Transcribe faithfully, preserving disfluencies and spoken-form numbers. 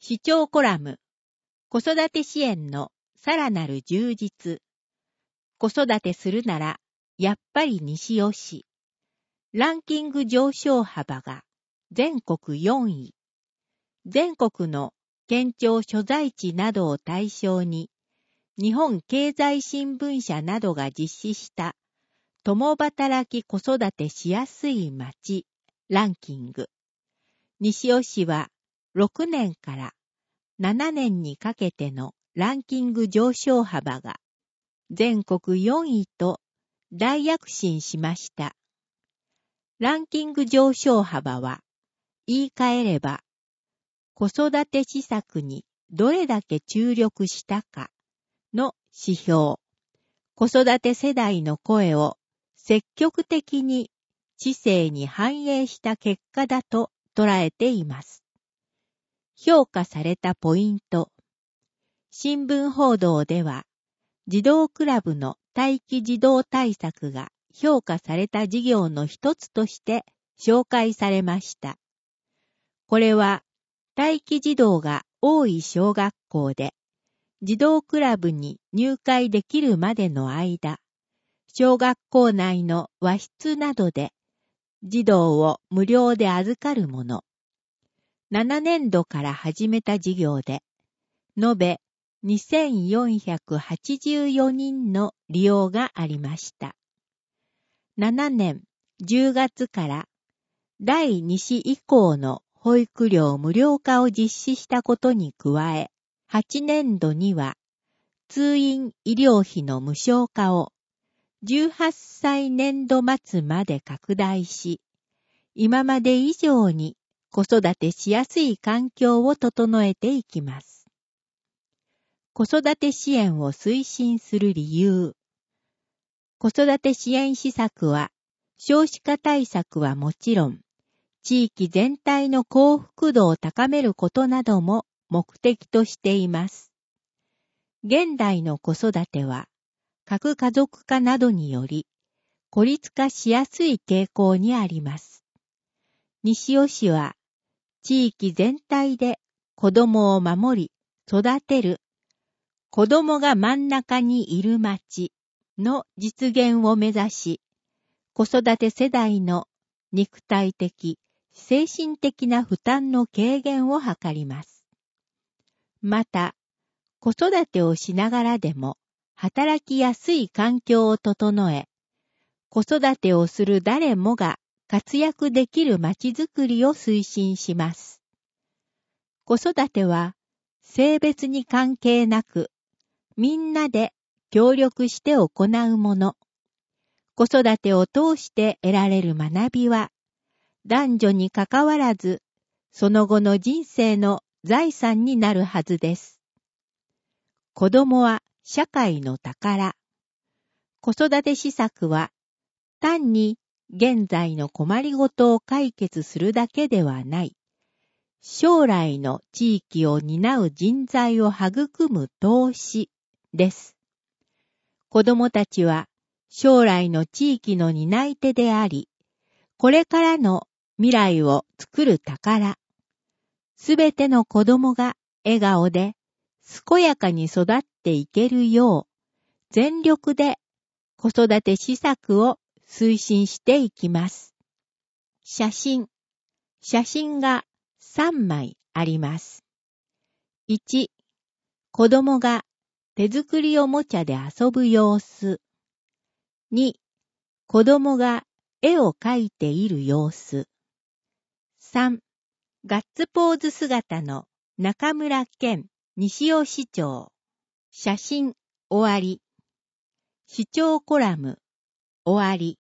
視聴コラム、子育て支援のさらなる充実。子育てするなら、やっぱり西尾市。ランキング上昇幅が全国よんい。全国の県庁所在地などを対象に、日本経済新聞社などが実施した共働き子育てしやすい町ランキング。西尾市はろくねんからななねんにかけてのランキング上昇幅が全国よんいと大躍進しました。ランキング上昇幅は言い換えれば子育て施策にどれだけ注力したかの指標。子育て世代の声を積極的に知性に反映した結果だと捉えています。評価されたポイント。新聞報道では、児童クラブの待機児童対策が評価された事業の一つとして紹介されました。これは、待機児童が多い小学校で、児童クラブに入会できるまでの間、小学校内の和室などで児童を無料で預かるもの。ななねんどから始めた事業で、延べにせんよんひゃくはちじゅうよにんの利用がありました。ななねんじゅうがつから第に子以降の保育料無料化を実施したことに加え、はちねんどには通院医療費の無償化をじゅうはっさいねんど末まで拡大し、今まで以上に子育てしやすい環境を整えていきます。子育て支援を推進する理由。子育て支援施策は、少子化対策はもちろん、地域全体の幸福度を高めることなども目的としています。現代の子育ては、核家族化などにより、孤立化しやすい傾向にあります。西尾市は、地域全体で子供を守り、育てる、子供が真ん中にいる町の実現を目指し、子育て世代の肉体的、精神的な負担の軽減を図ります。また、子育てをしながらでも働きやすい環境を整え、子育てをする誰もが活躍できる町づくりを推進します。子育ては性別に関係なく、みんなで協力して行うもの。子育てを通して得られる学びは、男女にかかわらず、その後の人生の財産になるはずです。子供は社会の宝。子育て施策は、単に現在の困りごとを解決するだけではない。将来の地域を担う人材を育む投資です。子供たちは将来の地域の担い手であり、これからの未来を作る宝。すべての子供が笑顔で健やかに育っていけるよう、全力で子育て施策を推進していきます。写真。写真がさんまいあります。いち、子供が手作りおもちゃで遊ぶ様子。に、子供が絵を描いている様子。さん、ガッツポーズ姿の中村健西尾市長。写真終わり。視聴コラム終わり。